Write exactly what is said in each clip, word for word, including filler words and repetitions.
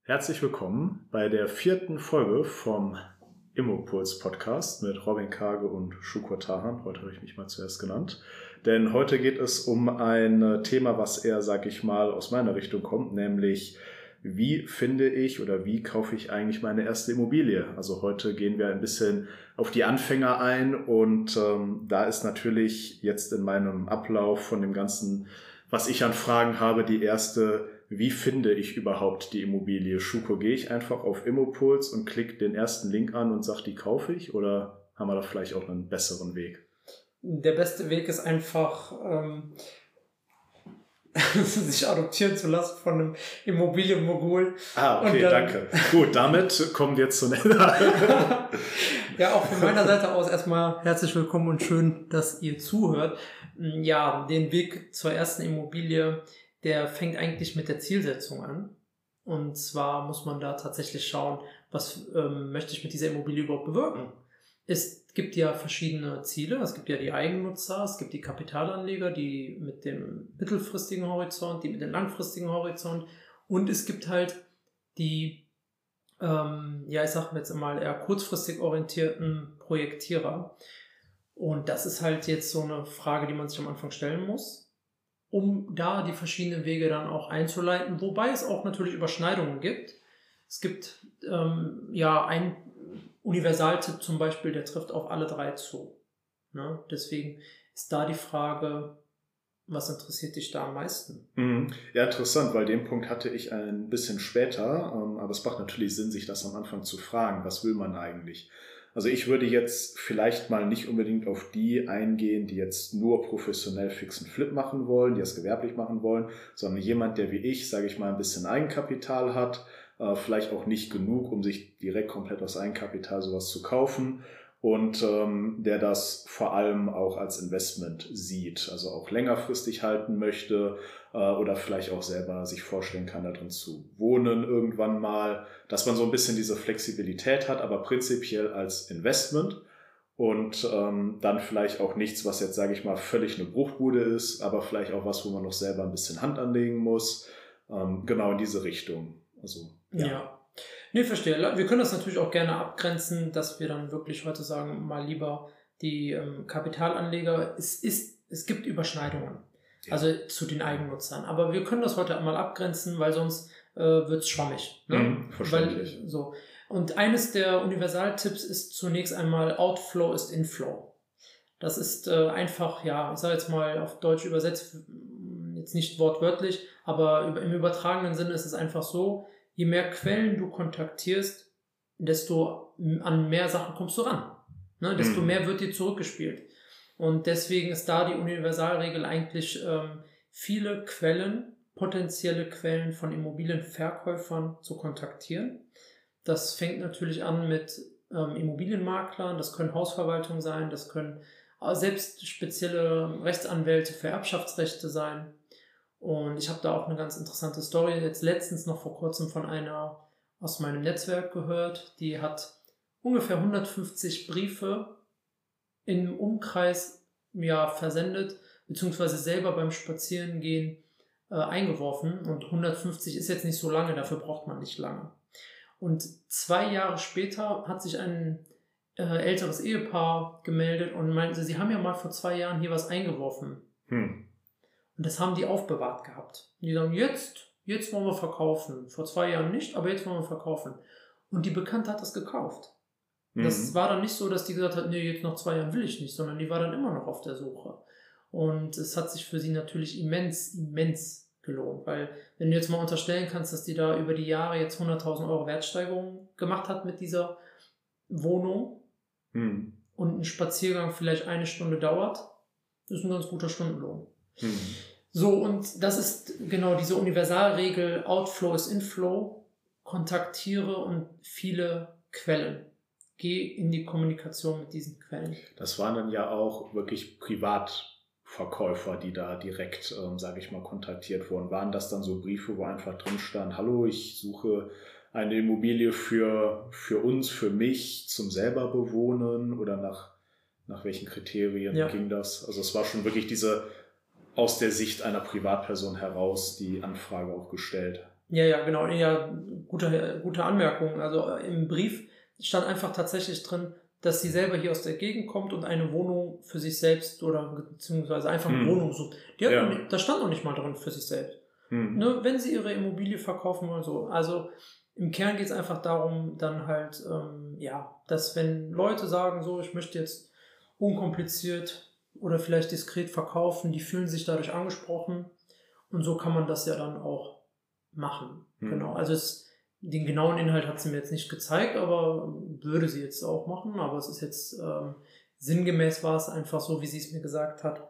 Herzlich willkommen bei der vierten Folge vom Immopuls Podcast mit Robin Kage und Shukor Tahan. Heute habe ich mich mal zuerst genannt. Denn heute geht es um ein Thema, was eher, sag ich mal, aus meiner Richtung kommt, nämlich wie finde ich oder wie kaufe ich eigentlich meine erste Immobilie? Also heute gehen wir ein bisschen auf die Anfänger ein und ähm, da ist natürlich jetzt in meinem Ablauf von dem Ganzen, was ich an Fragen habe, die erste: Wie finde ich überhaupt die Immobilie? Shukor, gehe ich einfach auf Immopuls und klicke den ersten Link an und sage, die kaufe ich? Oder haben wir da vielleicht auch einen besseren Weg? Der beste Weg ist einfach, ähm, sich adoptieren zu lassen von einem Immobilienmogul. Ah, okay, dann, danke. Gut, damit kommen wir zu... Ja, auch von meiner Seite aus erstmal herzlich willkommen und schön, dass ihr zuhört. Ja, den Weg zur ersten Immobilie, der fängt eigentlich mit der Zielsetzung an. Und zwar muss man da tatsächlich schauen, was ähm, möchte ich mit dieser Immobilie überhaupt bewirken. Es gibt ja verschiedene Ziele. Es gibt ja die Eigennutzer, es gibt die Kapitalanleger, die mit dem mittelfristigen Horizont, die mit dem langfristigen Horizont. Und es gibt halt die, ähm, ja, ich sag jetzt mal eher kurzfristig orientierten Projektierer. Und das ist halt jetzt so eine Frage, die man sich am Anfang stellen muss, um da die verschiedenen Wege dann auch einzuleiten, wobei es auch natürlich Überschneidungen gibt. Es gibt ähm, ja ein Universaltipp zum Beispiel, der trifft auf alle drei zu. Ne? Deswegen ist da die Frage, was interessiert dich da am meisten? Ja, interessant, weil den Punkt hatte ich ein bisschen später, aber es macht natürlich Sinn, sich das am Anfang zu fragen, was will man eigentlich? Also ich würde jetzt vielleicht mal nicht unbedingt auf die eingehen, die jetzt nur professionell fixen Flip machen wollen, die es gewerblich machen wollen, sondern jemand, der wie ich, sage ich mal, ein bisschen Eigenkapital hat, äh, vielleicht auch nicht genug, um sich direkt komplett aus Eigenkapital sowas zu kaufen und ähm, der das vor allem auch als Investment sieht, also auch längerfristig halten möchte äh, oder vielleicht auch selber sich vorstellen kann, da drin zu wohnen irgendwann mal, dass man so ein bisschen diese Flexibilität hat, aber prinzipiell als Investment und ähm, dann vielleicht auch nichts, was jetzt, sage ich mal, völlig eine Bruchbude ist, aber vielleicht auch was, wo man noch selber ein bisschen Hand anlegen muss, ähm, genau in diese Richtung. Also ja. ja. Nee, verstehe. Wir können das natürlich auch gerne abgrenzen, dass wir dann wirklich heute sagen, mal lieber die ähm, Kapitalanleger. Es ist, es gibt Überschneidungen, ja. Also zu den Eigennutzern. Aber wir können das heute einmal abgrenzen, weil sonst äh, wird's schwammig. Ne? Mhm, verständlich. Weil, so. Und eines der Universaltipps ist zunächst einmal Outflow ist Inflow. Das ist äh, einfach, ja, ich sage jetzt mal auf Deutsch übersetzt, jetzt nicht wortwörtlich, aber im übertragenen Sinne ist es einfach so: Je mehr Quellen du kontaktierst, desto an mehr Sachen kommst du ran. Ne? Desto mehr wird dir zurückgespielt. Und deswegen ist da die Universalregel eigentlich, ähm, viele Quellen, potenzielle Quellen von Immobilienverkäufern zu kontaktieren. Das fängt natürlich an mit ähm, Immobilienmaklern, das können Hausverwaltungen sein, das können selbst spezielle Rechtsanwälte für Erbschaftsrechte sein. Und ich habe da auch eine ganz interessante Story jetzt letztens noch vor kurzem von einer aus meinem Netzwerk gehört. Die hat ungefähr hundertfünfzig Briefe im Umkreis ja, versendet, beziehungsweise selber beim Spazierengehen äh, eingeworfen. Und hundertfünfzig ist jetzt nicht so lange, dafür braucht man nicht lange. Und zwei Jahre später hat sich ein äh, älteres Ehepaar gemeldet und meinte, sie haben ja mal vor zwei Jahren hier was eingeworfen. Hm. Und das haben die aufbewahrt gehabt. Die sagen, jetzt, jetzt wollen wir verkaufen. Vor zwei Jahren nicht, aber jetzt wollen wir verkaufen. Und die Bekannte hat das gekauft. Mhm. Das war dann nicht so, dass die gesagt hat, nee, jetzt nach zwei Jahren will ich nicht, sondern die war dann immer noch auf der Suche. Und es hat sich für sie natürlich immens, immens gelohnt. Weil wenn du jetzt mal unterstellen kannst, dass die da über die Jahre jetzt hunderttausend Euro Wertsteigerung gemacht hat mit dieser Wohnung mhm. und ein Spaziergang vielleicht eine Stunde dauert, ist ein ganz guter Stundenlohn. Mhm. So, und das ist genau diese Universalregel, Outflow ist Inflow, kontaktiere und viele Quellen. Geh in die Kommunikation mit diesen Quellen. Das waren dann ja auch wirklich Privatverkäufer, die da direkt, ähm, sage ich mal, kontaktiert wurden. Waren das dann so Briefe, wo einfach drin stand, hallo, ich suche eine Immobilie für, für uns, für mich, zum selber bewohnen, oder nach, nach welchen Kriterien ja. ging das? Also es war schon wirklich diese aus der Sicht einer Privatperson heraus die Anfrage auch gestellt. Ja, ja, genau. Ja, gute, gute Anmerkung. Also im Brief stand einfach tatsächlich drin, dass sie selber hier aus der Gegend kommt und eine Wohnung für sich selbst oder beziehungsweise einfach eine hm. Wohnung sucht. Die hat ja. noch nicht, da stand noch nicht mal drin für sich selbst. Hm. Ne, wenn sie ihre Immobilie verkaufen oder so. Also im Kern geht es einfach darum, dann halt, ähm, ja, dass wenn Leute sagen, so, ich möchte jetzt unkompliziert oder vielleicht diskret verkaufen, die fühlen sich dadurch angesprochen und so kann man das ja dann auch machen. Hm. Genau, also es den genauen Inhalt hat sie mir jetzt nicht gezeigt, aber würde sie jetzt auch machen. Aber es ist jetzt ähm, sinngemäß war es einfach so, wie sie es mir gesagt hat.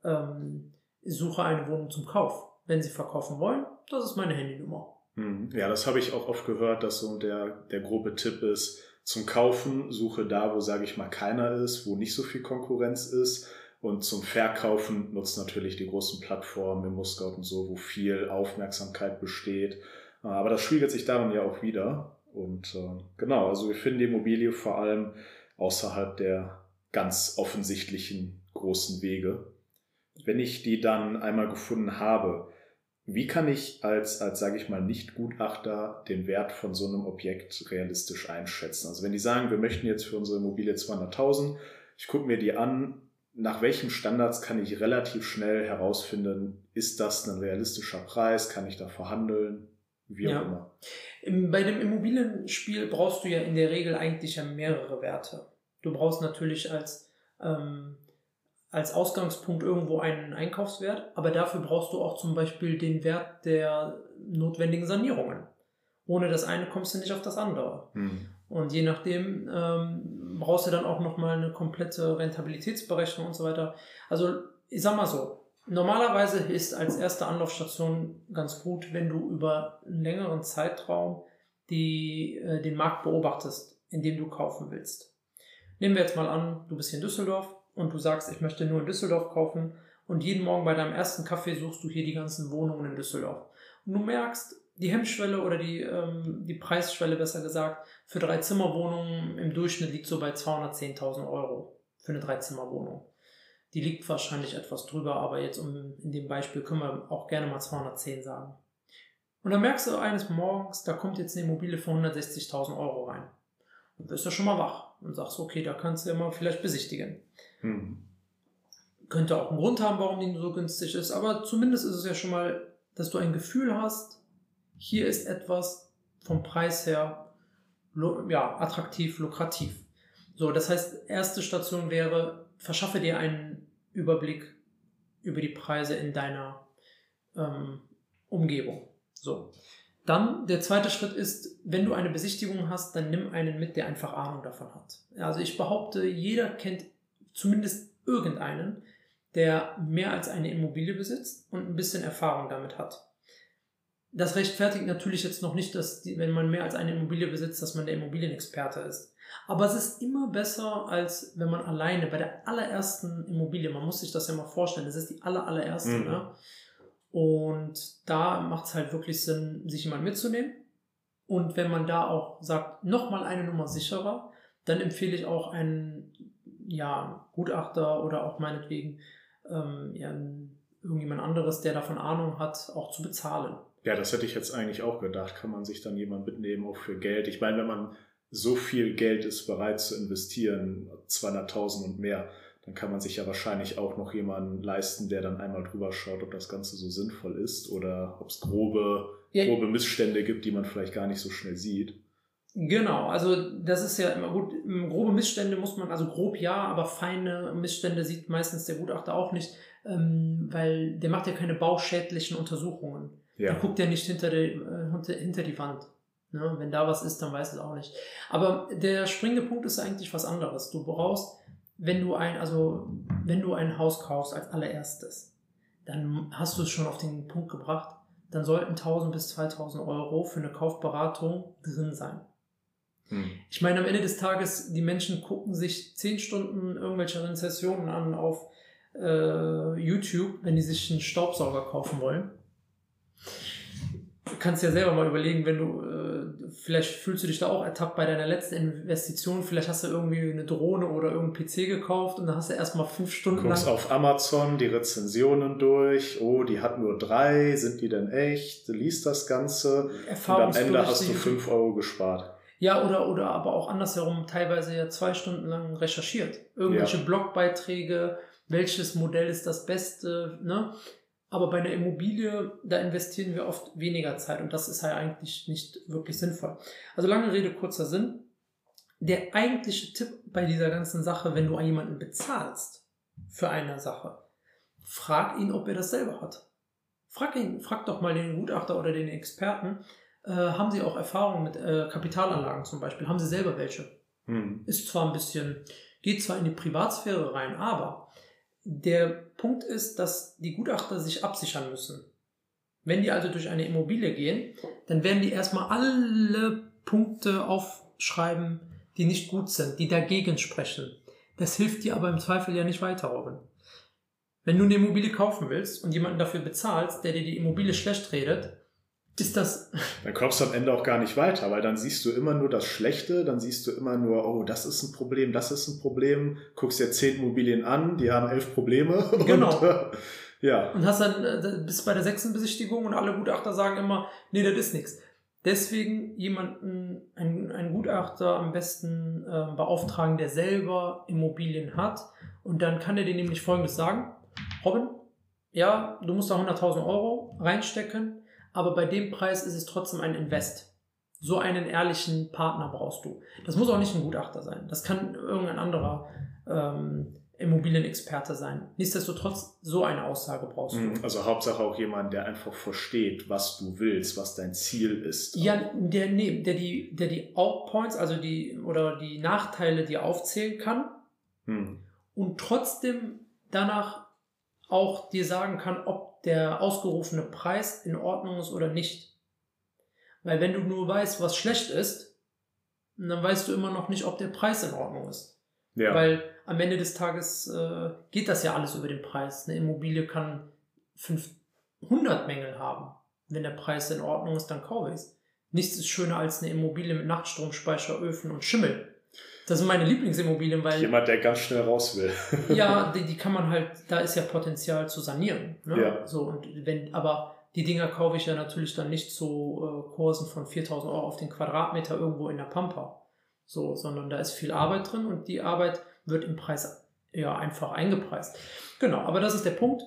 Ähm, suche eine Wohnung zum Kauf. Wenn Sie verkaufen wollen, das ist meine Handynummer. Ja, das habe ich auch oft gehört, dass so der, der grobe Tipp ist, zum Kaufen suche da, wo, sage ich mal, keiner ist, wo nicht so viel Konkurrenz ist. Und zum Verkaufen nutzt natürlich die großen Plattformen, ImmoScout und so, wo viel Aufmerksamkeit besteht. Aber das spiegelt sich darin ja auch wieder. Und äh, genau, also wir finden die Immobilie vor allem außerhalb der ganz offensichtlichen großen Wege. Wenn ich die dann einmal gefunden habe, wie kann ich als, als sage ich mal, Nicht-Gutachter den Wert von so einem Objekt realistisch einschätzen? Also wenn die sagen, wir möchten jetzt für unsere Immobilie zweihunderttausend, ich gucke mir die an, nach welchen Standards kann ich relativ schnell herausfinden, ist das ein realistischer Preis, kann ich da verhandeln? Wie auch ja. immer. Bei dem Immobilienspiel brauchst du ja in der Regel eigentlich ja mehrere Werte. Du brauchst natürlich als, ähm, als Ausgangspunkt irgendwo einen Einkaufswert, aber dafür brauchst du auch zum Beispiel den Wert der notwendigen Sanierungen. Ohne das eine kommst du nicht auf das andere. Hm. Und je nachdem ähm, brauchst du dann auch nochmal eine komplette Rentabilitätsberechnung und so weiter. Also ich sag mal so, normalerweise ist als erste Anlaufstation ganz gut, wenn du über einen längeren Zeitraum die, äh, den Markt beobachtest, in dem du kaufen willst. Nehmen wir jetzt mal an, du bist hier in Düsseldorf und du sagst, ich möchte nur in Düsseldorf kaufen und jeden Morgen bei deinem ersten Kaffee suchst du hier die ganzen Wohnungen in Düsseldorf. Und du merkst, die Hemmschwelle oder die, ähm, die Preisschwelle, besser gesagt, für Drei-Zimmer-Wohnungen im Durchschnitt liegt so bei zweihundertzehntausend Euro für eine Drei-Zimmer-Wohnung. Die liegt wahrscheinlich etwas drüber, aber jetzt um, in dem Beispiel können wir auch gerne mal zweihundertzehn sagen. Und dann merkst du eines Morgens, da kommt jetzt eine Immobilie für hundertsechzigtausend Euro rein. Und wirst du schon mal wach und sagst, okay, da kannst du ja mal vielleicht besichtigen. Hm. Könnte auch einen Grund haben, warum die so günstig ist, aber zumindest ist es ja schon mal, dass du ein Gefühl hast, hier ist etwas vom Preis her ja, attraktiv, lukrativ. So, das heißt, erste Station wäre, verschaffe dir einen Überblick über die Preise in deiner ähm, Umgebung. So. Dann der zweite Schritt ist, wenn du eine Besichtigung hast, dann nimm einen mit, der einfach Ahnung davon hat. Also ich behaupte, jeder kennt zumindest irgendeinen, der mehr als eine Immobilie besitzt und ein bisschen Erfahrung damit hat. Das rechtfertigt natürlich jetzt noch nicht, dass die, wenn man mehr als eine Immobilie besitzt, dass man der Immobilienexperte ist. Aber es ist immer besser, als wenn man alleine bei der allerersten Immobilie, man muss sich das ja mal vorstellen, das ist die aller, allererste, mhm. ne? Und da macht es halt wirklich Sinn, sich jemand mitzunehmen. Und wenn man da auch sagt, nochmal eine Nummer sicherer, dann empfehle ich auch einen ja, Gutachter oder auch meinetwegen ähm, ja, irgendjemand anderes, der davon Ahnung hat, auch zu bezahlen. Ja, das hätte ich jetzt eigentlich auch gedacht. Kann man sich dann jemand mitnehmen, auch für Geld? Ich meine, wenn man so viel Geld ist bereit zu investieren, zweihunderttausend und mehr, dann kann man sich ja wahrscheinlich auch noch jemanden leisten, der dann einmal drüber schaut, ob das Ganze so sinnvoll ist oder ob es grobe, ja. grobe Missstände gibt, die man vielleicht gar nicht so schnell sieht. Genau, also das ist ja immer gut. Grobe Missstände muss man, also grob ja, aber feine Missstände sieht meistens der Gutachter auch nicht, ähm, weil der macht ja keine bauschädlichen Untersuchungen. Ja. Der guckt ja nicht hinter die, äh, hinter die Wand. Ne? Wenn da was ist, dann weiß es auch nicht. Aber der springende Punkt ist eigentlich was anderes. Du brauchst, wenn du ein, also wenn du ein Haus kaufst als allererstes, dann hast du es schon auf den Punkt gebracht, dann sollten tausend bis zweitausend Euro für eine Kaufberatung drin sein. Hm. Ich meine, am Ende des Tages, die Menschen gucken sich zehn Stunden irgendwelche Rezessionen an auf äh, YouTube, wenn die sich einen Staubsauger kaufen wollen. Du kannst ja selber mal überlegen, wenn du äh, vielleicht fühlst du dich da auch ertappt bei deiner letzten Investition. Vielleicht hast du irgendwie eine Drohne oder irgendeinen P C gekauft und dann hast du erstmal fünf Stunden Guckst lang... auf Amazon die Rezensionen durch. Oh, die hat nur drei. Sind die denn echt? Du liest das Ganze. Und am Ende hast du fünf Euro gespart. Ja, oder, oder aber auch andersherum teilweise ja zwei Stunden lang recherchiert. Irgendwelche ja. Blogbeiträge, welches Modell ist das Beste, ne? Aber bei einer Immobilie, da investieren wir oft weniger Zeit und das ist halt eigentlich nicht wirklich sinnvoll. Also lange Rede, kurzer Sinn. Der eigentliche Tipp bei dieser ganzen Sache, wenn du jemanden bezahlst für eine Sache, frag ihn, ob er das selber hat. Frag ihn, frag doch mal den Gutachter oder den Experten, äh, haben sie auch Erfahrung mit äh, Kapitalanlagen zum Beispiel? Haben sie selber welche? Hm. Ist zwar ein bisschen, geht zwar in die Privatsphäre rein, aber der Punkt ist, dass die Gutachter sich absichern müssen. Wenn die also durch eine Immobilie gehen, dann werden die erstmal alle Punkte aufschreiben, die nicht gut sind, die dagegen sprechen. Das hilft dir aber im Zweifel ja nicht weiter, Robin. Wenn du eine Immobilie kaufen willst und jemanden dafür bezahlst, der dir die Immobilie schlecht redet, ist das... Dann kommst du am Ende auch gar nicht weiter, weil dann siehst du immer nur das Schlechte, dann siehst du immer nur, oh, das ist ein Problem, das ist ein Problem, guckst dir zehn Immobilien an, die haben elf Probleme. Genau. Und, äh, ja. Und hast dann, äh, bis bei der sechsten Besichtigung und alle Gutachter sagen immer, nee, das ist nichts. Deswegen jemanden, einen, einen Gutachter am besten äh, beauftragen, der selber Immobilien hat und dann kann er dir nämlich Folgendes sagen: Robin, ja, du musst da hunderttausend Euro reinstecken, aber bei dem Preis ist es trotzdem ein Invest. So einen ehrlichen Partner brauchst du. Das muss auch nicht ein Gutachter sein. Das kann irgendein anderer ähm, Immobilienexperte sein. Nichtsdestotrotz, so eine Aussage brauchst du. Also Hauptsache auch jemand, der einfach versteht, was du willst, was dein Ziel ist. Ja, der, nee, der die, der die Outpoints, also die, oder die Nachteile dir aufzählen kann hm. und trotzdem danach auch dir sagen kann, ob der ausgerufene Preis in Ordnung ist oder nicht. Weil wenn du nur weißt, was schlecht ist, dann weißt du immer noch nicht, ob der Preis in Ordnung ist. Ja. Weil am Ende des Tages äh, geht das ja alles über den Preis. Eine Immobilie kann fünfhundert Mängel haben. Wenn der Preis in Ordnung ist, dann kaufe ich es. Nichts ist schöner als eine Immobilie mit Nachtstromspeicher, Öfen und Schimmel. Das sind meine Lieblingsimmobilien, weil... Jemand, der ganz schnell raus will. Ja, die, die kann man halt, da ist ja Potenzial zu sanieren. Ne? Ja. So, und wenn, aber die Dinger kaufe ich ja natürlich dann nicht zu äh, Kursen von viertausend Euro auf den Quadratmeter irgendwo in der Pampa. So, sondern da ist viel Arbeit drin und die Arbeit wird im Preis ja einfach eingepreist. Genau, aber das ist der Punkt.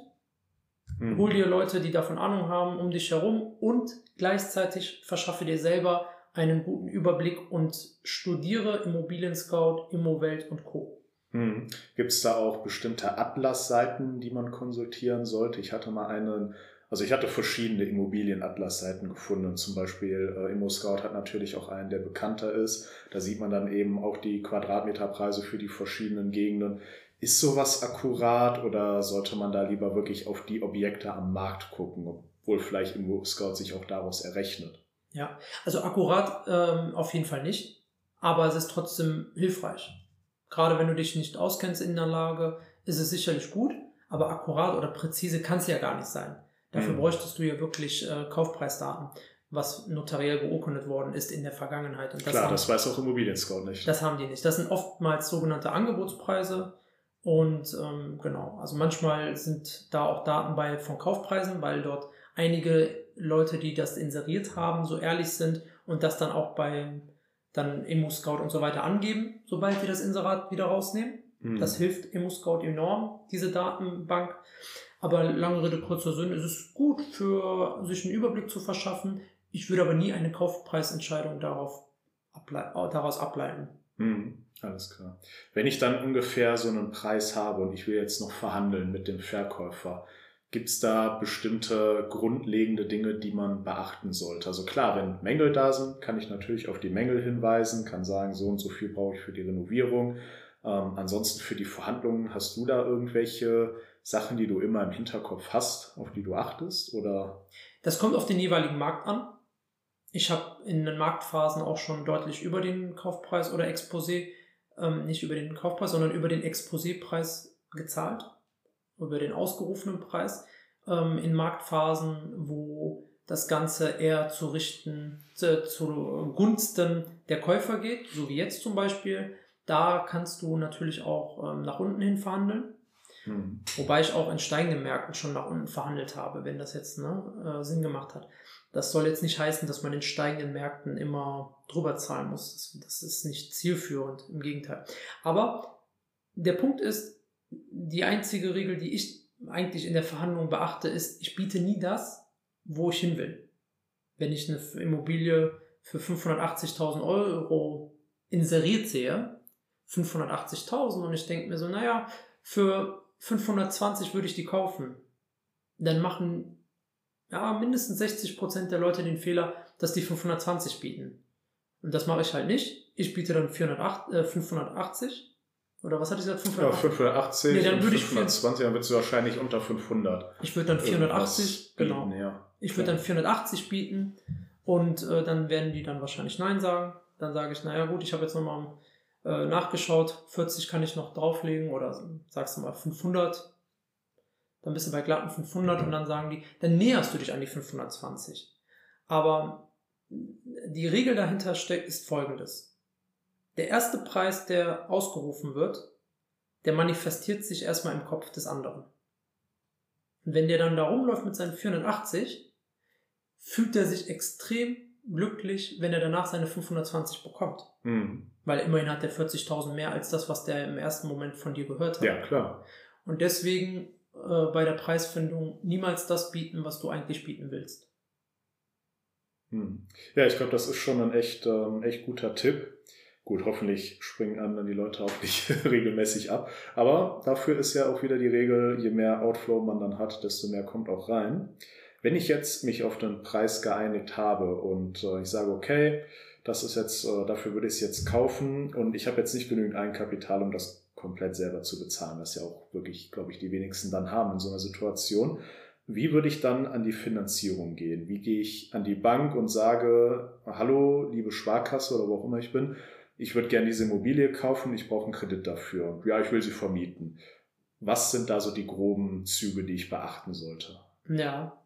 Hm. Hol dir Leute, die davon Ahnung haben, um dich herum und gleichzeitig verschaffe dir selber einen guten Überblick und studiere Immobilien-Scout, Immowelt und Co. Hm. Gibt es da auch bestimmte Atlasseiten, die man konsultieren sollte? Ich hatte mal einen, also ich hatte verschiedene Immobilien-Atlasseiten gefunden. Zum Beispiel äh, ImmoScout hat natürlich auch einen, der bekannter ist. Da sieht man dann eben auch die Quadratmeterpreise für die verschiedenen Gegenden. Ist sowas akkurat oder sollte man da lieber wirklich auf die Objekte am Markt gucken, obwohl vielleicht ImmoScout sich auch daraus errechnet? Ja, also akkurat ähm, auf jeden Fall nicht, aber es ist trotzdem hilfreich. Gerade wenn du dich nicht auskennst in der Lage, ist es sicherlich gut, aber akkurat oder präzise kann es ja gar nicht sein. Dafür mhm. bräuchtest du ja wirklich äh, Kaufpreisdaten, was notariell beurkundet worden ist in der Vergangenheit. Und das Klar, haben, das weiß auch ImmobilienScout nicht. Das haben die nicht. Das sind oftmals sogenannte Angebotspreise und ähm, genau, also manchmal sind da auch Daten bei von Kaufpreisen, weil dort einige Leute, die das inseriert haben, so ehrlich sind und das dann auch bei dann ImmoScout und so weiter angeben, sobald wir das Inserat wieder rausnehmen. Mhm. Das hilft ImmoScout enorm, diese Datenbank. Aber lange Rede, kurzer Sinn, es ist gut, für sich einen Überblick zu verschaffen. Ich würde aber nie eine Kaufpreisentscheidung darauf ablei- daraus ableiten. Mhm. Alles klar. Wenn ich dann ungefähr so einen Preis habe und ich will jetzt noch verhandeln mit dem Verkäufer, gibt es da bestimmte grundlegende Dinge, die man beachten sollte? Also klar, wenn Mängel da sind, kann ich natürlich auf die Mängel hinweisen, kann sagen, so und so viel brauche ich für die Renovierung. Ähm, ansonsten für die Verhandlungen, hast du da irgendwelche Sachen, die du immer im Hinterkopf hast, auf die du achtest? Oder? Das kommt auf den jeweiligen Markt an. Ich habe in den Marktphasen auch schon deutlich über den Kaufpreis oder Exposé, ähm, nicht über den Kaufpreis, sondern über den Exposépreis gezahlt. Über den ausgerufenen Preis, ähm, in Marktphasen, wo das Ganze eher zu richten, zu, zu Gunsten der Käufer geht, so wie jetzt zum Beispiel. Da kannst du natürlich auch ähm, nach unten hin verhandeln. Hm. Wobei ich auch in steigenden Märkten schon nach unten verhandelt habe, wenn das jetzt ne, äh, Sinn gemacht hat. Das soll jetzt nicht heißen, dass man in steigenden Märkten immer drüber zahlen muss. Das, das ist nicht zielführend, im Gegenteil. Aber der Punkt ist, die einzige Regel, die ich eigentlich in der Verhandlung beachte, ist, ich biete nie das, wo ich hin will. Wenn ich eine Immobilie für fünfhundertachtzigtausend Euro inseriert sehe, fünfhundertachtzigtausend, und ich denke mir so, naja, für fünfhundertzwanzig würde ich die kaufen, dann machen ja, mindestens sechzig Prozent der Leute den Fehler, dass die fünfhundertzwanzig bieten. Und das mache ich halt nicht. Ich biete dann vierhundertacht, äh, fünfhundertachtzig. Oder was hatte ich gesagt? fünfhundertachtzig? Ja, fünfhundertachtzig, nee, dann und würde fünfhundertzwanzig, ich dann wird es wahrscheinlich unter fünfhundert. Ich würde dann vierhundertachtzig, bieten, genau. Ja. Ich würde dann vierhundertachtzig bieten und äh, dann werden die dann wahrscheinlich Nein sagen. Dann sage ich, naja gut, ich habe jetzt nochmal äh, nachgeschaut, vierzig kann ich noch drauflegen oder sagst du mal fünfhundert. Dann bist du bei glatten fünfhundert und dann sagen die, dann näherst du dich an die fünfhundertzwanzig. Aber die Regel dahinter steckt, ist folgendes. Der erste Preis, der ausgerufen wird, der manifestiert sich erstmal im Kopf des anderen. Und wenn der dann da rumläuft mit seinen vierhundertachtzig, fühlt er sich extrem glücklich, wenn er danach seine fünfhundertzwanzig bekommt. Mhm. Weil immerhin hat er vierzigtausend mehr als das, was der im ersten Moment von dir gehört hat. Ja, klar. Und deswegen äh, bei der Preisfindung niemals das bieten, was du eigentlich bieten willst. Mhm. Ja, ich glaube, das ist schon ein echt, ähm, echt guter Tipp. Gut, hoffentlich springen einem dann die Leute auch nicht regelmäßig ab. Aber dafür ist ja auch wieder die Regel, je mehr Outflow man dann hat, desto mehr kommt auch rein. Wenn ich jetzt mich auf den Preis geeinigt habe und äh, ich sage, okay, das ist jetzt, äh, dafür würde ich es jetzt kaufen und ich habe jetzt nicht genügend Eigenkapital, um das komplett selber zu bezahlen, was ja auch wirklich, glaube ich, die wenigsten dann haben in so einer Situation. Wie würde ich dann an die Finanzierung gehen? Wie gehe ich an die Bank und sage, hallo, liebe Sparkasse oder wo auch immer ich bin, ich würde gerne diese Immobilie kaufen, ich brauche einen Kredit dafür. Ja, ich will sie vermieten. Was sind da so die groben Züge, die ich beachten sollte? Ja,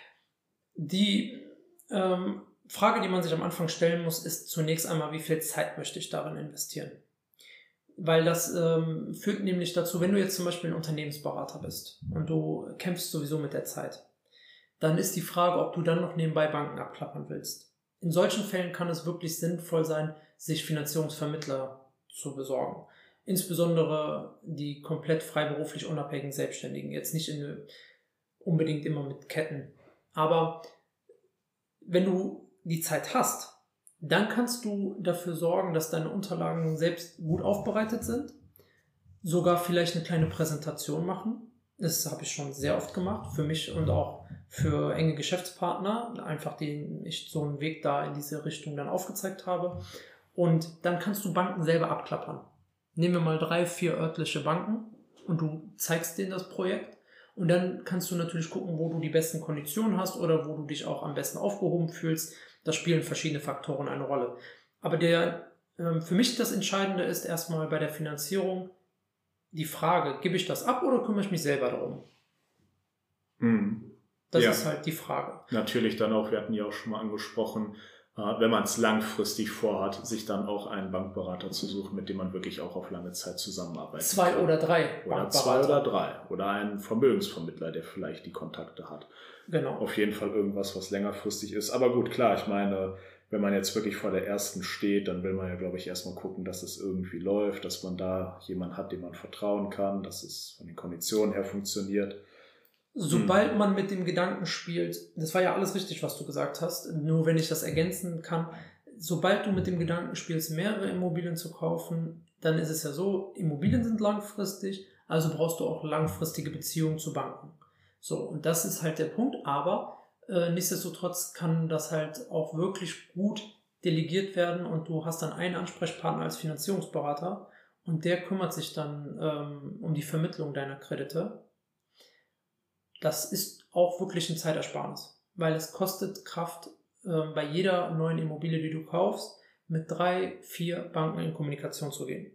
die ähm, Frage, die man sich am Anfang stellen muss, ist zunächst einmal, wie viel Zeit möchte ich darin investieren? Weil das ähm, führt nämlich dazu, wenn du jetzt zum Beispiel ein Unternehmensberater bist und du kämpfst sowieso mit der Zeit, dann ist die Frage, ob du dann noch nebenbei Banken abklappern willst. In solchen Fällen kann es wirklich sinnvoll sein, sich Finanzierungsvermittler zu besorgen. Insbesondere die komplett freiberuflich unabhängigen Selbstständigen. Jetzt nicht in, unbedingt immer mit Ketten. Aber wenn du die Zeit hast, dann kannst du dafür sorgen, dass deine Unterlagen selbst gut aufbereitet sind. Sogar vielleicht eine kleine Präsentation machen. Das habe ich schon sehr oft gemacht, für mich und auch für enge Geschäftspartner. Einfach, denen ich so einen Weg da in diese Richtung dann aufgezeigt habe. Und dann kannst du Banken selber abklappern. Nehmen wir mal drei, vier örtliche Banken und du zeigst denen das Projekt. Und dann kannst du natürlich gucken, wo du die besten Konditionen hast oder wo du dich auch am besten aufgehoben fühlst. Da spielen verschiedene Faktoren eine Rolle. Aber der, äh, für mich das Entscheidende ist erstmal bei der Finanzierung die Frage, gebe ich das ab oder kümmere ich mich selber darum? Mhm. Das ja. ist halt die Frage. Natürlich dann auch, wir hatten ja auch schon mal angesprochen, wenn man es langfristig vorhat, sich dann auch einen Bankberater zu suchen, mit dem man wirklich auch auf lange Zeit zusammenarbeitet. Zwei kann. oder drei Oder zwei oder drei. Oder einen Vermögensvermittler, der vielleicht die Kontakte hat. Genau. Auf jeden Fall irgendwas, was längerfristig ist. Aber gut, klar, ich meine, wenn man jetzt wirklich vor der ersten steht, dann will man ja, glaube ich, erstmal gucken, dass es irgendwie läuft, dass man da jemanden hat, dem man vertrauen kann, dass es von den Konditionen her funktioniert. Sobald man mit dem Gedanken spielt, das war ja alles richtig, was du gesagt hast, nur wenn ich das ergänzen kann, sobald du mit dem Gedanken spielst, mehrere Immobilien zu kaufen, dann ist es ja so, Immobilien sind langfristig, also brauchst du auch langfristige Beziehungen zu Banken. So, und das ist halt der Punkt, aber äh, nichtsdestotrotz kann das halt auch wirklich gut delegiert werden und du hast dann einen Ansprechpartner als Finanzierungsberater und der kümmert sich dann ähm, um die Vermittlung deiner Kredite. Das ist auch wirklich ein Zeitersparnis, weil es kostet Kraft, äh, bei jeder neuen Immobilie, die du kaufst, mit drei, vier Banken in Kommunikation zu gehen.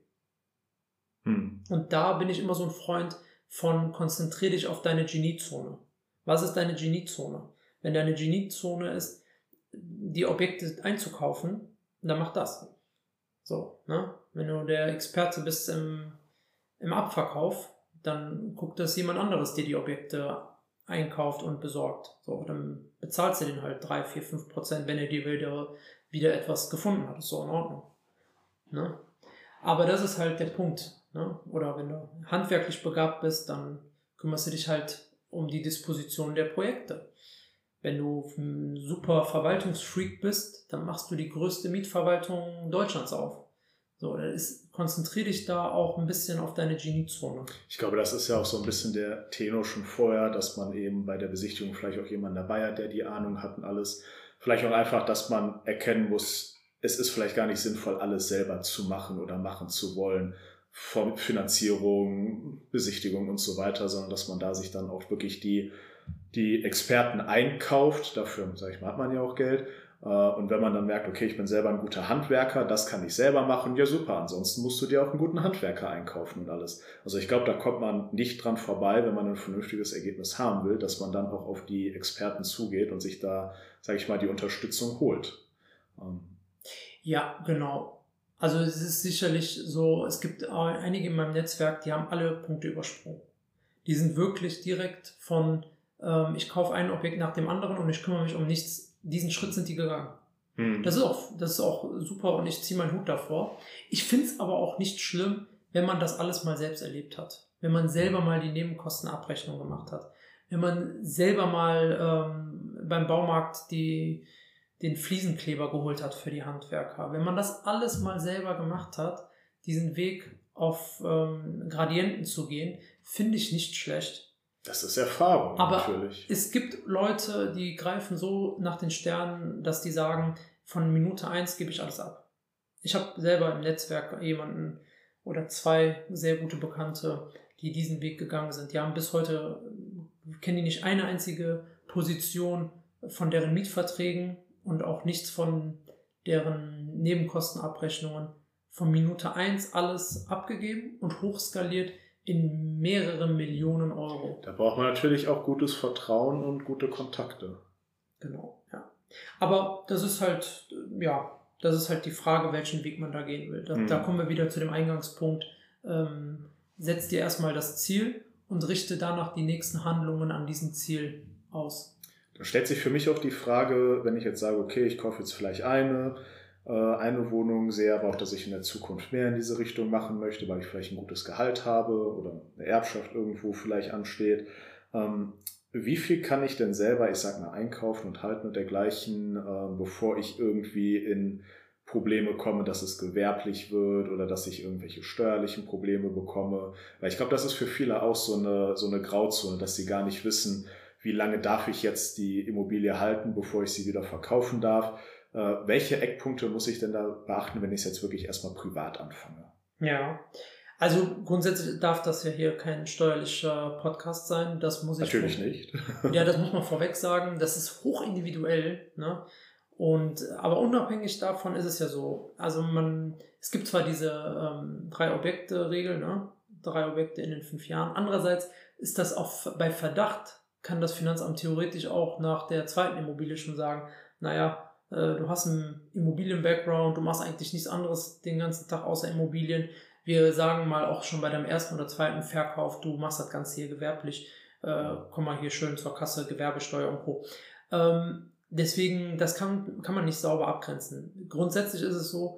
Hm. Und da bin ich immer so ein Freund von, konzentrier dich auf deine Geniezone. Was ist deine Geniezone? Wenn deine Geniezone ist, die Objekte einzukaufen, dann mach das. So, ne? Wenn du der Experte bist im, im Abverkauf, dann guck, dass jemand anderes dir die Objekte einkauft und besorgt. So, dann bezahlst du den halt drei, vier, fünf Prozent, wenn er dir wieder, wieder etwas gefunden hat. Das ist so in Ordnung. Ne? Aber das ist halt der Punkt. Ne? Oder wenn du handwerklich begabt bist, dann kümmerst du dich halt um die Disposition der Projekte. Wenn du ein super Verwaltungsfreak bist, dann machst du die größte Mietverwaltung Deutschlands auf. So, ist, konzentriere dich da auch ein bisschen auf deine Geniezone. Ich glaube, das ist ja auch so ein bisschen der Tenor schon vorher, dass man eben bei der Besichtigung vielleicht auch jemanden dabei hat, der die Ahnung hat und alles. Vielleicht auch einfach, dass man erkennen muss, es ist vielleicht gar nicht sinnvoll, alles selber zu machen oder machen zu wollen. Von Finanzierung, Besichtigung und so weiter, sondern dass man da sich dann auch wirklich die, die Experten einkauft. Dafür, sage ich mal, hat man ja auch Geld. Und wenn man dann merkt, okay, ich bin selber ein guter Handwerker, das kann ich selber machen, ja super, ansonsten musst du dir auch einen guten Handwerker einkaufen und alles. Also ich glaube, da kommt man nicht dran vorbei, wenn man ein vernünftiges Ergebnis haben will, dass man dann auch auf die Experten zugeht und sich da, sage ich mal, die Unterstützung holt. Ja, genau. Also es ist sicherlich so, es gibt einige in meinem Netzwerk, die haben alle Punkte übersprungen. Die sind wirklich direkt von, ähm, ich kaufe ein Objekt nach dem anderen und ich kümmere mich um nichts. Diesen Schritt sind die gegangen. Hm. Das ist auch, das ist auch super und ich ziehe meinen Hut davor. Ich finde es aber auch nicht schlimm, wenn man das alles mal selbst erlebt hat. Wenn man selber mal die Nebenkostenabrechnung gemacht hat. Wenn man selber mal ähm, beim Baumarkt die, den Fliesenkleber geholt hat für die Handwerker. Wenn man das alles mal selber gemacht hat, diesen Weg auf ähm, Gradienten zu gehen, finde ich nicht schlecht. Das ist Erfahrung, aber natürlich. Es gibt Leute, die greifen so nach den Sternen, dass die sagen, von Minute eins gebe ich alles ab. Ich habe selber im Netzwerk jemanden oder zwei sehr gute Bekannte, die diesen Weg gegangen sind. Die haben bis heute, kennen die nicht eine einzige Position von deren Mietverträgen und auch nichts von deren Nebenkostenabrechnungen. Von Minute eins alles abgegeben und hochskaliert in mehrere Millionen Euro. Da braucht man natürlich auch gutes Vertrauen und gute Kontakte. Genau, ja. Aber das ist halt, ja, das ist halt die Frage, welchen Weg man da gehen will. Da, mhm. da kommen wir wieder zu dem Eingangspunkt. Ähm, setz dir erstmal das Ziel und richte danach die nächsten Handlungen an diesem Ziel aus. Da stellt sich für mich auch die Frage, wenn ich jetzt sage, okay, ich kaufe jetzt vielleicht eine, eine Wohnung, sehe aber auch, dass ich in der Zukunft mehr in diese Richtung machen möchte, weil ich vielleicht ein gutes Gehalt habe oder eine Erbschaft irgendwo vielleicht ansteht. Ähm, wie viel kann ich denn selber, ich sag mal, einkaufen und halten und dergleichen, äh, bevor ich irgendwie in Probleme komme, dass es gewerblich wird oder dass ich irgendwelche steuerlichen Probleme bekomme? Weil ich glaube, das ist für viele auch so eine, so eine Grauzone, dass sie gar nicht wissen, wie lange darf ich jetzt die Immobilie halten, bevor ich sie wieder verkaufen darf. Äh, welche Eckpunkte muss ich denn da beachten, wenn ich es jetzt wirklich erstmal privat anfange? Ja, also grundsätzlich darf das ja hier kein steuerlicher Podcast sein. Das muss ich Natürlich vor- nicht. Ja, das muss man vorweg sagen. Das ist hochindividuell, ne? Und aber unabhängig davon ist es ja so. Also man, es gibt zwar diese ähm, drei Objekte-Regel, ne? Drei Objekte in den fünf Jahren. Andererseits ist das auch bei Verdacht, kann das Finanzamt theoretisch auch nach der zweiten Immobilie schon sagen, naja, du hast einen Immobilien-Background, du machst eigentlich nichts anderes den ganzen Tag außer Immobilien. Wir sagen mal auch schon bei deinem ersten oder zweiten Verkauf, du machst das Ganze hier gewerblich, äh, komm mal hier schön zur Kasse, Gewerbesteuer und Co. Ähm, deswegen, das kann, kann man nicht sauber abgrenzen. Grundsätzlich ist es so,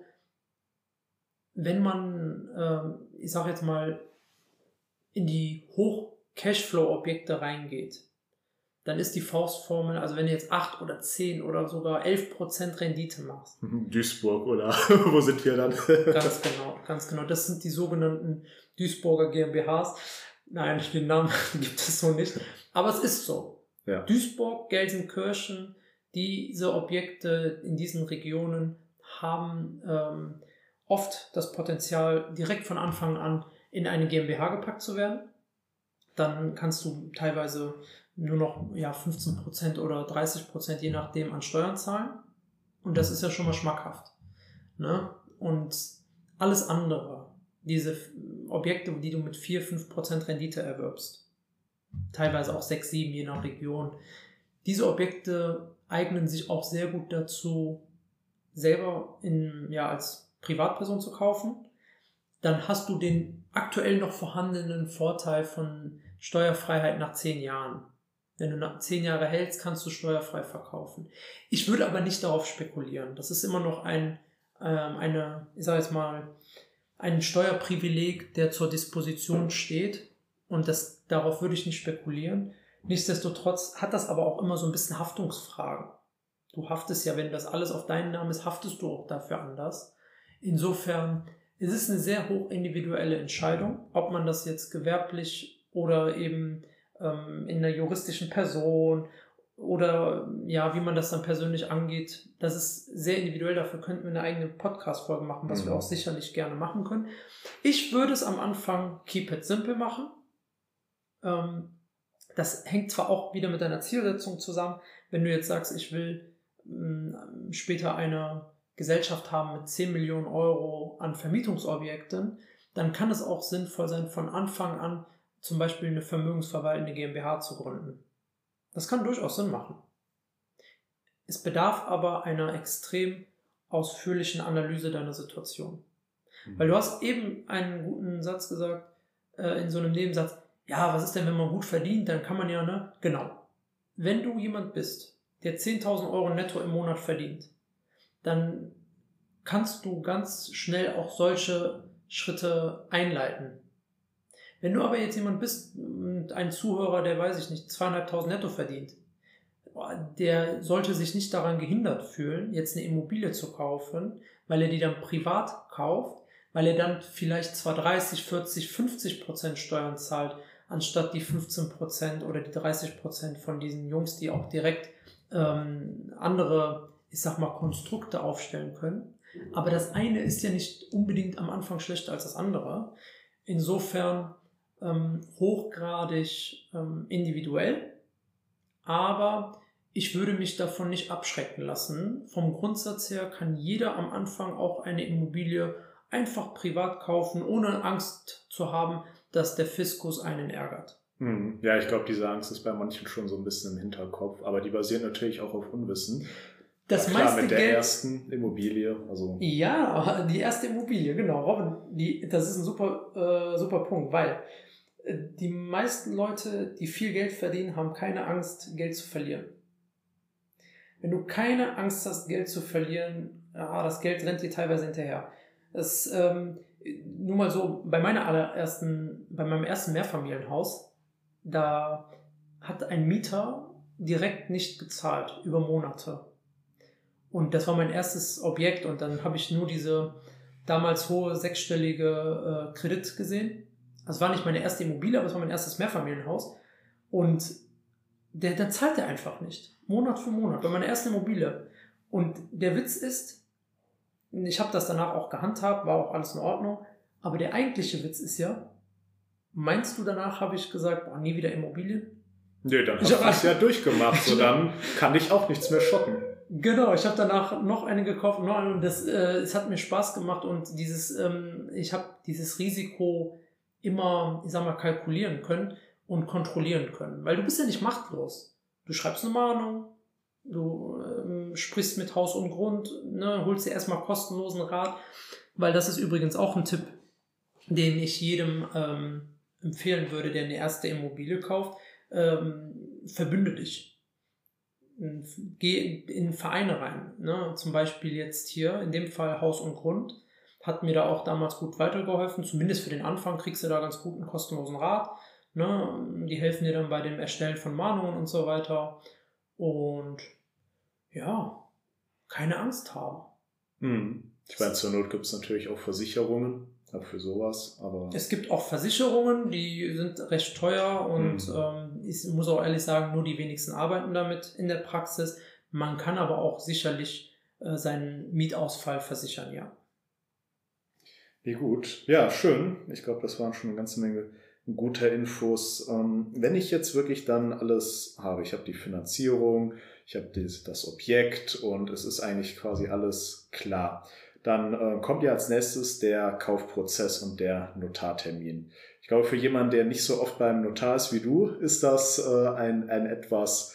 wenn man, äh, ich sag jetzt mal, in die Hoch-Cashflow-Objekte reingeht, dann ist die Faustformel, also wenn du jetzt acht oder zehn oder sogar elf Prozent Rendite machst. Duisburg oder wo sind wir dann? Ganz genau, ganz genau. Das sind die sogenannten Duisburger GmbHs. Nein, den Namen gibt es so nicht. Aber es ist so. Ja. Duisburg, Gelsenkirchen, diese Objekte in diesen Regionen haben ähm, oft das Potenzial, direkt von Anfang an in eine GmbH gepackt zu werden. Dann kannst du teilweise nur noch ja, fünfzehn Prozent oder dreißig Prozent je nachdem an Steuern zahlen. Und das ist ja schon mal schmackhaft. Ne? Und alles andere, diese Objekte, die du mit vier bis fünf Prozent Rendite erwirbst, teilweise auch sechs, sieben je nach Region, Diese Objekte eignen sich auch sehr gut dazu, selber in, ja, als Privatperson zu kaufen. Dann hast du den aktuell noch vorhandenen Vorteil von Steuerfreiheit nach zehn Jahren. Wenn du nach zehn Jahre hältst, kannst du steuerfrei verkaufen. Ich würde aber nicht darauf spekulieren. Das ist immer noch ein, ähm, eine, ich sage jetzt mal, ein Steuerprivileg, der zur Disposition steht. Und das, darauf würde ich nicht spekulieren. Nichtsdestotrotz hat das aber auch immer so ein bisschen Haftungsfragen. Du haftest ja, wenn das alles auf deinen Namen ist, haftest du auch dafür anders. Insofern es ist eine sehr hoch individuelle Entscheidung, ob man das jetzt gewerblich oder eben ähm, in einer juristischen Person oder ja, wie man das dann persönlich angeht. Das ist sehr individuell, dafür könnten wir eine eigene Podcast-Folge machen, was mhm. wir auch sicherlich gerne machen können. Ich würde es am Anfang keep it simple machen. Ähm, das hängt zwar auch wieder mit deiner Zielsetzung zusammen, wenn du jetzt sagst, ich will mh, später eine Gesellschaft haben mit zehn Millionen Euro an Vermietungsobjekten, dann kann es auch sinnvoll sein, von Anfang an zum Beispiel eine vermögensverwaltende GmbH zu gründen. Das kann durchaus Sinn machen. Es bedarf aber einer extrem ausführlichen Analyse deiner Situation. Mhm. Weil du hast eben einen guten Satz gesagt, äh, in so einem Nebensatz, ja, was ist denn, wenn man gut verdient, dann kann man ja, ne? Genau. Wenn du jemand bist, der zehntausend Euro netto im Monat verdient, dann kannst du ganz schnell auch solche Schritte einleiten. Wenn du aber jetzt jemand bist, ein Zuhörer, der, weiß ich nicht, zweieinhalbtausend netto verdient, der sollte sich nicht daran gehindert fühlen, jetzt eine Immobilie zu kaufen, weil er die dann privat kauft, weil er dann vielleicht zwar dreißig, vierzig, fünfzig Prozent Steuern zahlt, anstatt die fünfzehn Prozent oder die dreißig Prozent von diesen Jungs, die auch direkt ähm, andere, ich sag mal, Konstrukte aufstellen können. Aber das eine ist ja nicht unbedingt am Anfang schlechter als das andere. Insofern ähm, hochgradig ähm, individuell, aber ich würde mich davon nicht abschrecken lassen. Vom Grundsatz her kann jeder am Anfang auch eine Immobilie einfach privat kaufen, ohne Angst zu haben, dass der Fiskus einen ärgert. Hm. Ja, ich glaube, diese Angst ist bei manchen schon so ein bisschen im Hinterkopf, aber die basiert natürlich auch auf Unwissen. Das klar, meiste mit der Geld, ersten Immobilie. Also. Ja, die erste Immobilie, genau. Robin, die, das ist ein super, äh, super Punkt, weil äh, die meisten Leute, die viel Geld verdienen, haben keine Angst, Geld zu verlieren. Wenn du keine Angst hast, Geld zu verlieren, ja, das Geld rennt dir teilweise hinterher. Das, ähm, nur mal so, bei meiner allerersten, bei meinem ersten Mehrfamilienhaus, da hat ein Mieter direkt nicht gezahlt, über Monate. Und das war mein erstes Objekt und dann habe ich nur diese damals hohe sechsstellige äh, Kredit gesehen. Das war nicht meine erste Immobilie, aber es war mein erstes Mehrfamilienhaus. Und der, der zahlt er einfach nicht. Monat für Monat. Bei meiner ersten Immobilie. Und der Witz ist, ich habe das danach auch gehandhabt, war auch alles in Ordnung. Aber der eigentliche Witz ist ja, meinst du, danach habe ich gesagt, boah, nie wieder Immobilien? Nee, dann hast du es ja durchgemacht. So, dann kann dich auch nichts mehr schocken. Genau, ich habe danach noch eine gekauft, noch eine, und das, äh, es hat mir Spaß gemacht und dieses, ähm, ich habe dieses Risiko immer, ich sag mal, kalkulieren können und kontrollieren können, weil du bist ja nicht machtlos. Du schreibst eine Mahnung, du ähm, sprichst mit Haus und Grund, ne, holst dir erstmal kostenlosen Rat, weil das ist übrigens auch ein Tipp, den ich jedem ähm, empfehlen würde, der eine erste Immobilie kauft. Ähm, verbünde dich. Geh in Vereine rein, ne? Zum Beispiel jetzt hier, in dem Fall Haus und Grund, hat mir da auch damals gut weitergeholfen, zumindest für den Anfang kriegst du da ganz gut einen kostenlosen Rat, ne? Die helfen dir dann bei dem Erstellen von Mahnungen und so weiter und ja, keine Angst haben. Hm. Ich meine, zur Not gibt es natürlich auch Versicherungen, auch für sowas, aber... Es gibt auch Versicherungen, die sind recht teuer und hm. ähm, ich muss auch ehrlich sagen, nur die wenigsten arbeiten damit in der Praxis. Man kann aber auch sicherlich äh, seinen Mietausfall versichern, ja. Wie gut. Ja, schön. Ich glaube, das waren schon eine ganze Menge guter Infos. Ähm, wenn ich jetzt wirklich dann alles habe, ich habe die Finanzierung, ich habe das, das Objekt und es ist eigentlich quasi alles klar, dann äh, kommt ja als nächstes der Kaufprozess und der Notartermin. Ich glaube, für jemanden, der nicht so oft beim Notar ist wie du, ist das äh, ein, ein etwas,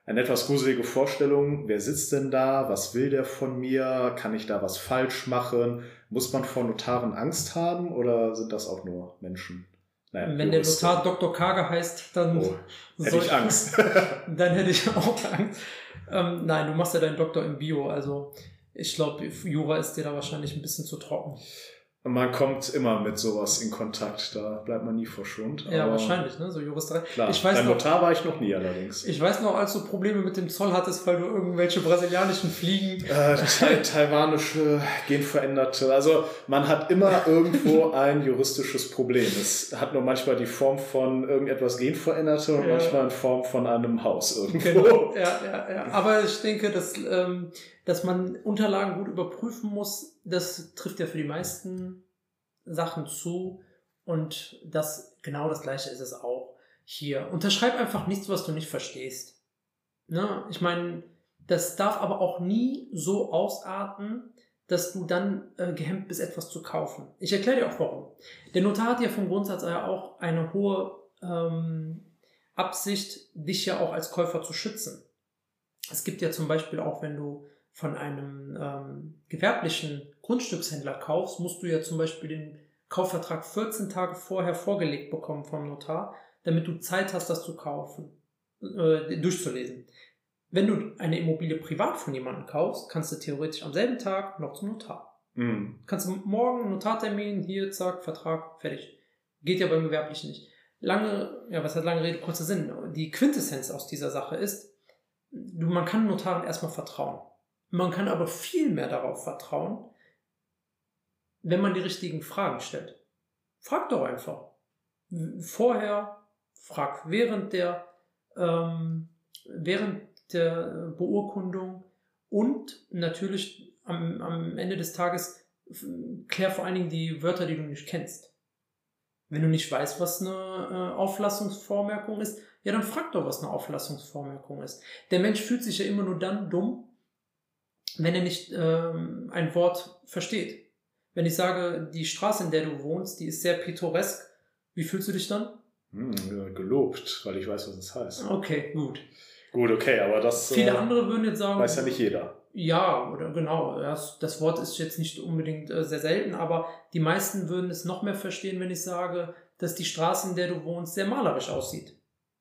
eine etwas gruselige Vorstellung. Wer sitzt denn da? Was will der von mir? Kann ich da was falsch machen? Muss man vor Notaren Angst haben oder sind das auch nur Menschen? Naja, wenn der Notar Doktor Kager heißt, dann oh, hätte ich Angst. Dann hätte ich auch Angst. Ähm, nein, du machst ja deinen Doktor im Bio, also ich glaube, Jura ist dir da wahrscheinlich ein bisschen zu trocken. Man kommt immer mit sowas in Kontakt, da bleibt man nie verschont. Ja, aber wahrscheinlich, ne? So Juristerei. Klar, ich weiß beim noch, Notar war ich noch nie allerdings. Ich weiß noch, als du Probleme mit dem Zoll hattest, weil du irgendwelche brasilianischen Fliegen... Äh, tai- taiwanische, genveränderte, also man hat immer irgendwo ein juristisches Problem. Es hat nur manchmal die Form von irgendetwas genveränderte und ja. manchmal in Form von einem Haus irgendwo. Genau. Ja, ja, ja. Aber ich denke, dass, ähm, dass man Unterlagen gut überprüfen muss, das trifft ja für die meisten Sachen zu und das genau das Gleiche ist es auch hier. Unterschreib einfach nichts, was du nicht verstehst. Ne? Ich meine, das darf aber auch nie so ausarten, dass du dann äh, gehemmt bist, etwas zu kaufen. Ich erkläre dir auch warum. Der Notar hat ja vom Grundsatz her auch eine hohe ähm, Absicht, dich ja auch als Käufer zu schützen. Es gibt ja zum Beispiel auch, wenn du von einem ähm, gewerblichen Grundstückshändler kaufst, musst du ja zum Beispiel den Kaufvertrag vierzehn Tage vorher vorgelegt bekommen vom Notar, damit du Zeit hast, das zu kaufen, äh, durchzulesen. Wenn du eine Immobilie privat von jemandem kaufst, kannst du theoretisch am selben Tag noch zum Notar. Mhm. Kannst du morgen einen Notartermin, hier, zack, Vertrag, fertig. Geht ja beim Gewerblichen nicht. Lange, ja, was hat lange Rede, kurzer Sinn. Die Quintessenz aus dieser Sache ist, du, man kann Notaren erstmal vertrauen. Man kann aber viel mehr darauf vertrauen, wenn man die richtigen Fragen stellt. Frag doch einfach. Vorher, frag während der, ähm, während der Beurkundung und natürlich am, am Ende des Tages klär vor allen Dingen die Wörter, die du nicht kennst. Wenn du nicht weißt, was eine äh, Auflassungsvormerkung ist, ja, dann frag doch, was eine Auflassungsvormerkung ist. Der Mensch fühlt sich ja immer nur dann dumm, wenn er nicht ähm, ein Wort versteht. Wenn ich sage, die Straße, in der du wohnst, die ist sehr pittoresk, wie fühlst du dich dann? Hm, gelobt, weil ich weiß, was es heißt. Okay, gut. Gut, okay, aber das Viele äh, andere würden jetzt sagen... weiß ja nicht jeder. Ja, oder genau. Das, das Wort ist jetzt nicht unbedingt äh, sehr selten, aber die meisten würden es noch mehr verstehen, wenn ich sage, dass die Straße, in der du wohnst, sehr malerisch aussieht.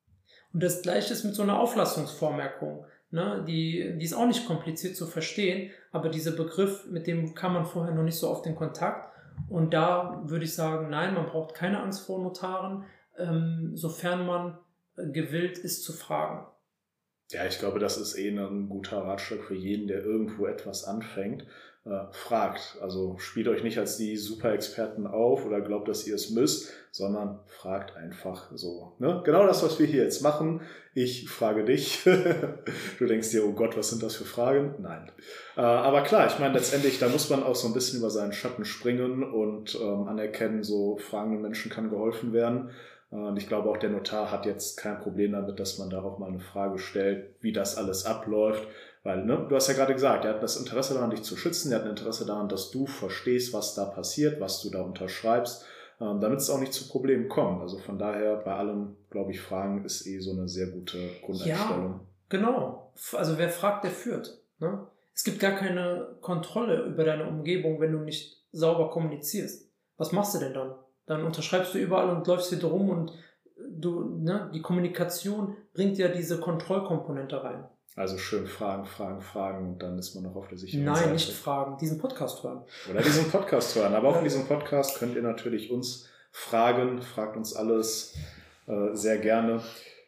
Und das Gleiche ist mit so einer Auflassungsvormerkung. Ne? Die, die ist auch nicht kompliziert zu verstehen, aber dieser Begriff, mit dem kam man vorher noch nicht so oft in Kontakt. Und da würde ich sagen, nein, man braucht keine Angst vor Notaren, ähm, sofern man äh, gewillt ist zu fragen. Ja, ich glaube, das ist eh ein guter Ratschlag für jeden, der irgendwo etwas anfängt. Äh, fragt. Also spielt euch nicht als die Super-Experten auf oder glaubt, dass ihr es müsst, sondern fragt einfach so. Ne? Genau das, was wir hier jetzt machen. Ich frage dich. Du denkst dir, oh Gott, was sind das für Fragen? Nein. Äh, aber klar, ich meine, letztendlich, da muss man auch so ein bisschen über seinen Schatten springen und ähm, anerkennen, so fragenden Menschen kann geholfen werden. Und ich glaube, auch der Notar hat jetzt kein Problem damit, dass man darauf mal eine Frage stellt, wie das alles abläuft. Weil, ne, du hast ja gerade gesagt, er hat das Interesse daran, dich zu schützen. Er hat ein Interesse daran, dass du verstehst, was da passiert, was du da unterschreibst, ähm, damit es auch nicht zu Problemen kommt. Also von daher, bei allem, glaube ich, Fragen ist eh so eine sehr gute Grundeinstellung. Ja, genau. Also wer fragt, der führt. Ne? Es gibt gar keine Kontrolle über deine Umgebung, wenn du nicht sauber kommunizierst. Was machst du denn dann? Dann unterschreibst du überall und läufst wieder rum und du, ne, die Kommunikation bringt ja diese Kontrollkomponente rein. Also schön fragen, fragen, fragen und dann ist man noch auf der sicheren Nein, Seite. Nein, nicht fragen, diesen Podcast hören. Oder diesen Podcast hören. Aber auch in diesem Podcast könnt ihr natürlich uns fragen, fragt uns alles äh, sehr gerne.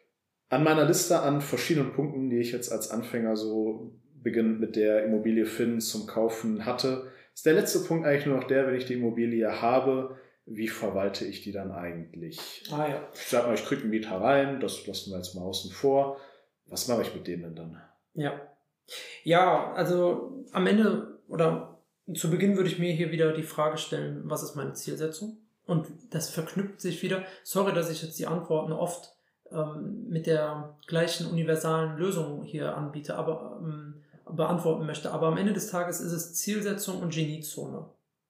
An meiner Liste an verschiedenen Punkten, die ich jetzt als Anfänger so beginnend mit der Immobilie finden zum Kaufen hatte, ist der letzte Punkt eigentlich nur noch der, wenn ich die Immobilie habe, wie verwalte ich die dann eigentlich? Ah ja. Ich sag mal, ich kriege einen Mieter rein, das lassen wir jetzt mal außen vor. Was mache ich mit denen denn dann? Ja. Ja, also am Ende oder zu Beginn würde ich mir hier wieder die Frage stellen, was ist meine Zielsetzung? Und das verknüpft sich wieder. Sorry, dass ich jetzt die Antworten oft ähm, mit der gleichen universalen Lösung hier anbiete, aber ähm, beantworten möchte. Aber am Ende des Tages ist es Zielsetzung und Geniezone.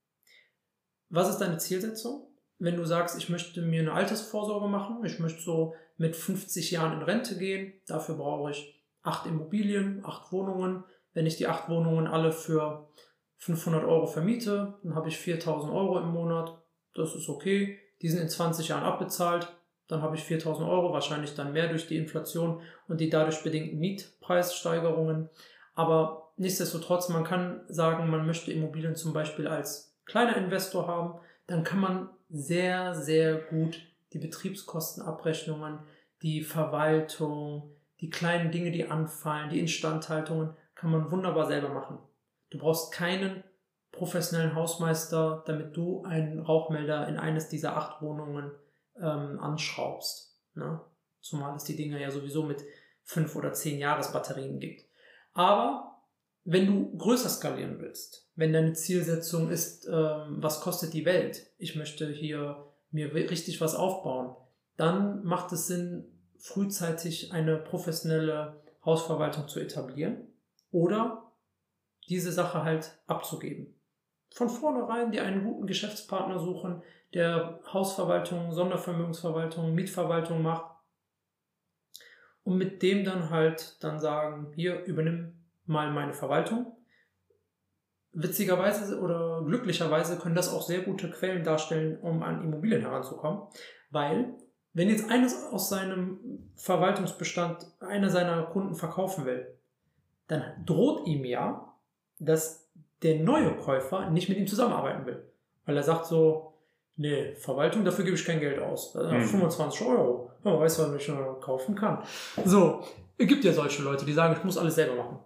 Was ist deine Zielsetzung? Wenn du sagst, ich möchte mir eine Altersvorsorge machen, ich möchte so mit fünfzig Jahren in Rente gehen, dafür brauche ich acht Immobilien, acht Wohnungen. Wenn ich die acht Wohnungen alle für fünfhundert Euro vermiete, dann habe ich viertausend Euro im Monat. Das ist okay. Die sind in zwanzig Jahren abbezahlt. Dann habe ich viertausend Euro, wahrscheinlich dann mehr durch die Inflation und die dadurch bedingten Mietpreissteigerungen. Aber nichtsdestotrotz, man kann sagen, man möchte Immobilien zum Beispiel als kleiner Investor haben. Dann kann man sehr, sehr gut die Betriebskostenabrechnungen, die Verwaltung, die kleinen Dinge, die anfallen, die Instandhaltungen, kann man wunderbar selber machen. Du brauchst keinen professionellen Hausmeister, damit du einen Rauchmelder in eines dieser acht Wohnungen ähm, anschraubst. Ne? Zumal es die Dinger ja sowieso mit fünf oder zehn Jahresbatterien gibt. Aber wenn du größer skalieren willst, wenn deine Zielsetzung ist, ähm, was kostet die Welt, ich möchte hier mir richtig was aufbauen, dann macht es Sinn, frühzeitig eine professionelle Hausverwaltung zu etablieren oder diese Sache halt abzugeben. Von vornherein dir einen guten Geschäftspartner suchen, der Hausverwaltung, Sondervermögensverwaltung, Mietverwaltung macht und mit dem dann halt dann sagen, hier, übernimm mal meine Verwaltung. Witzigerweise oder glücklicherweise können das auch sehr gute Quellen darstellen, um an Immobilien heranzukommen, weil wenn jetzt eines aus seinem Verwaltungsbestand einer seiner Kunden verkaufen will, dann droht ihm ja, dass der neue Käufer nicht mit ihm zusammenarbeiten will. Weil er sagt so, nee, Verwaltung, dafür gebe ich kein Geld aus. Mhm. fünfundzwanzig Euro. Ja, man weiß, was ich schon kaufen kann. So, es gibt ja solche Leute, die sagen, ich muss alles selber machen.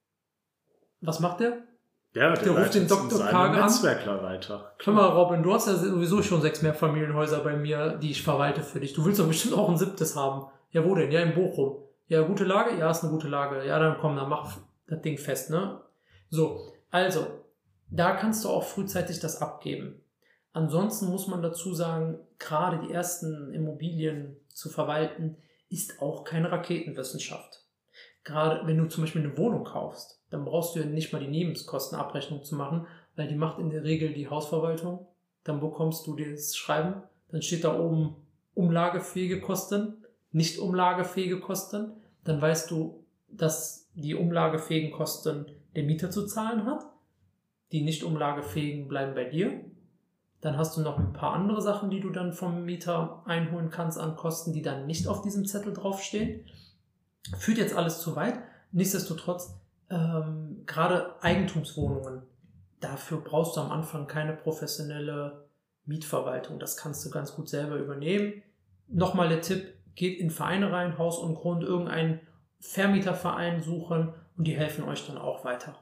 Was macht der? Ja, der, der ruft den Doktor Kage an. Netzwerkler weiter. Hör mal, Robin, du hast ja sowieso schon sechs Mehrfamilienhäuser bei mir, die ich verwalte für dich. Du willst doch bestimmt auch ein siebtes haben. Ja, wo denn? Ja, in Bochum. Ja, gute Lage? Ja, ist eine gute Lage. Ja, dann komm, dann mach das Ding fest, ne? So, also, da kannst du auch frühzeitig das abgeben. Ansonsten muss man dazu sagen, gerade die ersten Immobilien zu verwalten, ist auch keine Raketenwissenschaft. Gerade wenn du zum Beispiel eine Wohnung kaufst, dann brauchst du ja nicht mal die Nebenkostenabrechnung zu machen, weil die macht in der Regel die Hausverwaltung. Dann bekommst du das Schreiben, dann steht da oben umlagefähige Kosten, nicht umlagefähige Kosten. Dann weißt du, dass die umlagefähigen Kosten der Mieter zu zahlen hat. Die nicht umlagefähigen bleiben bei dir. Dann hast du noch ein paar andere Sachen, die du dann vom Mieter einholen kannst an Kosten, die dann nicht auf diesem Zettel draufstehen. Führt jetzt alles zu weit. Nichtsdestotrotz, ähm, gerade Eigentumswohnungen, dafür brauchst du am Anfang keine professionelle Mietverwaltung. Das kannst du ganz gut selber übernehmen. Nochmal der Tipp, geht in Vereine rein, Haus und Grund, irgendeinen Vermieterverein suchen und die helfen euch dann auch weiter.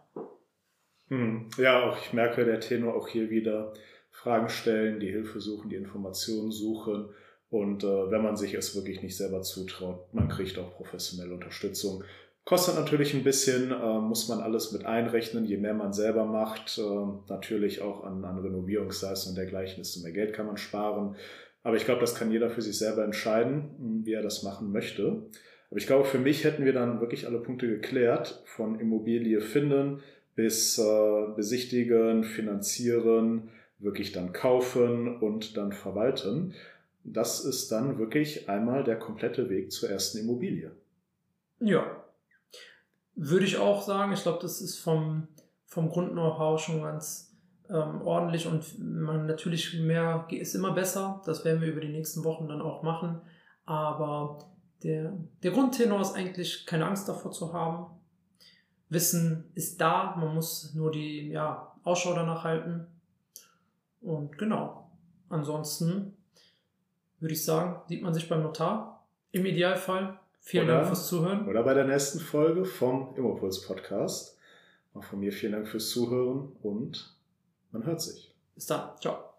Hm. Ja, auch ich merke, der Tenor auch hier wieder Fragen stellen, die Hilfe suchen, die Informationen suchen. Und äh, wenn man sich es wirklich nicht selber zutraut, man kriegt auch professionelle Unterstützung. Kostet natürlich ein bisschen, äh, muss man alles mit einrechnen, je mehr man selber macht. Äh, natürlich auch an, an Renovierungsleistungen und dergleichen, desto mehr Geld kann man sparen. Aber ich glaube, das kann jeder für sich selber entscheiden, wie er das machen möchte. Aber ich glaube, für mich hätten wir dann wirklich alle Punkte geklärt, von Immobilie finden bis äh, besichtigen, finanzieren, wirklich dann kaufen und dann verwalten. Das ist dann wirklich einmal der komplette Weg zur ersten Immobilie. Ja, würde ich auch sagen. Ich glaube, das ist vom, vom Grund-Know-how schon ganz ähm, ordentlich und man natürlich mehr ist immer besser. Das werden wir über die nächsten Wochen dann auch machen. Aber der, der Grundtenor ist eigentlich, keine Angst davor zu haben. Wissen ist da, man muss nur die ja, Ausschau danach halten. Und genau, ansonsten würde ich sagen, sieht man sich beim Notar. Im Idealfall. Vielen oder, Dank fürs Zuhören. Oder bei der nächsten Folge vom Immopuls Podcast. Auch von mir vielen Dank fürs Zuhören und man hört sich. Bis dann. Ciao.